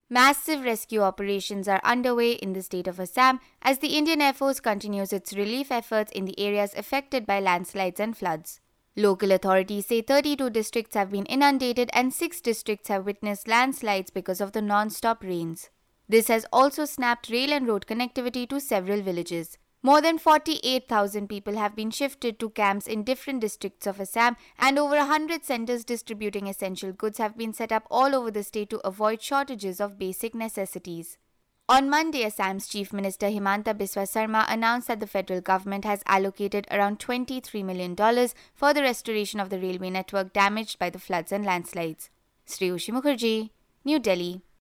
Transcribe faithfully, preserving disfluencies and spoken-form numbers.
Massive rescue operations are underway in the state of Assam as the Indian Air Force continues its relief efforts in the areas affected by landslides and floods. Local authorities say thirty-two districts have been inundated and six districts have witnessed landslides because of the non-stop rains. This has also snapped rail and road connectivity to several villages. More than forty-eight thousand people have been shifted to camps in different districts of Assam, and over one hundred centers distributing essential goods have been set up all over the state to avoid shortages of basic necessities. On Monday, Assam's Chief Minister Himanta Biswa Sarma announced that the federal government has allocated around twenty-three million dollars for the restoration of the railway network damaged by the floods and landslides. Sriyushi Mukherjee, New Delhi.